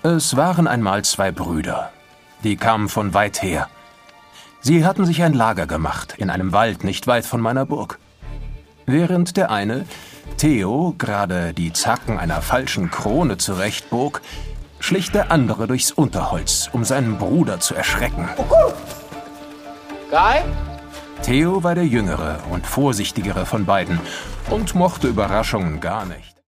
Es waren einmal zwei Brüder. Die kamen von weit her. Sie hatten sich ein Lager gemacht in einem Wald nicht weit von meiner Burg. Während der eine, Theo, gerade die Zacken einer falschen Krone zurechtbog, schlich der andere durchs Unterholz, um seinen Bruder zu erschrecken. Kai? Theo war der jüngere und vorsichtigere von beiden und mochte Überraschungen gar nicht.